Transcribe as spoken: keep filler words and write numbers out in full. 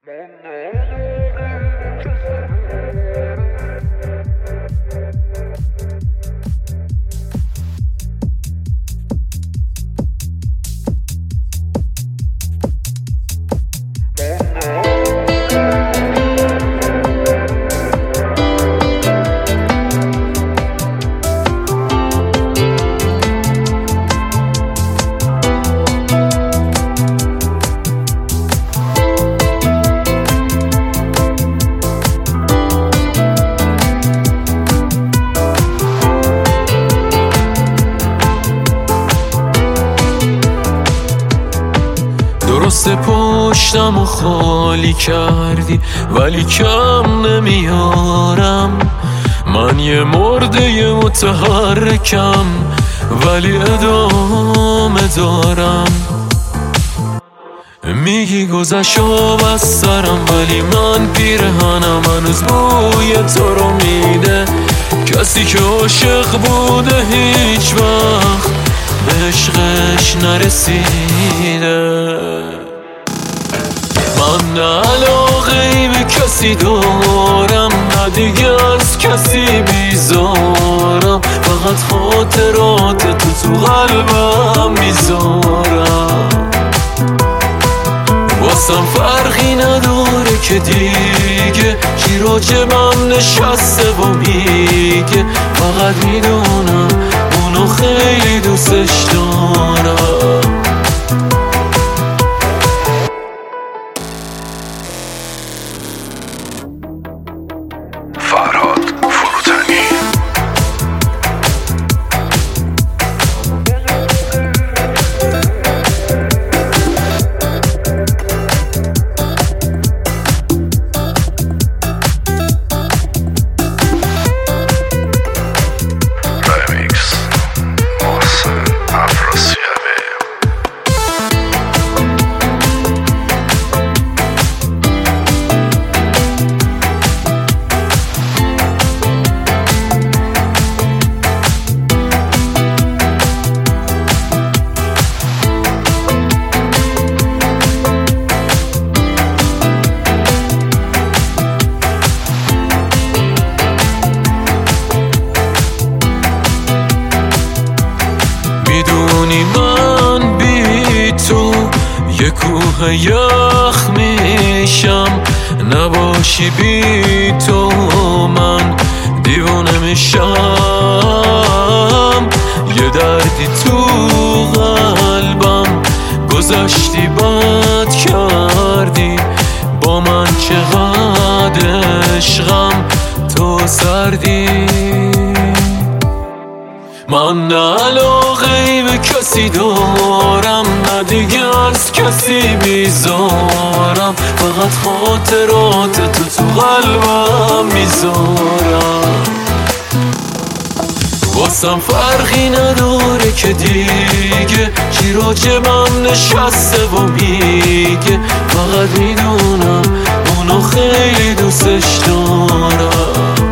درست پشتم و خالی کردی ولی کم نمیارم. من یه مرده متحرکم ولی ادامه دارم. میگی گذشت از سرم ولی من پیرهنم هنوز بوی تو رو میده. کسی که عاشق بوده هیچ وقت به عشقش نرسیده. من نه علاقه ای به کسی دارم نه دیگه از کسی بیزارم. فقط خاطرات تو تو قلبم میذارم. واسم فرقی نداره که دیگه چی راجبم نشسته و میگه. فقط میدونم اونو خیلی دوستش دارم. فرهاد فروتنی. رمیکس محسن افراسیابی. میدونی من بی تو یه کوه یخ میشم. نباشی بی تو من دیوانه میشم. یه دردی تو قلبم گذشتی بد کردی با من. چقدر عشقم تو سردی. من نه علاقه ای به کسی دارم نه دیگه از کسی بیزارم. فقط خاطرات تو تو قلبم میذارم. واسم فرقی نداره که دیگه چی راجبم نشسته و میگه. فقط میدونم اونو خیلی دوستش دارم.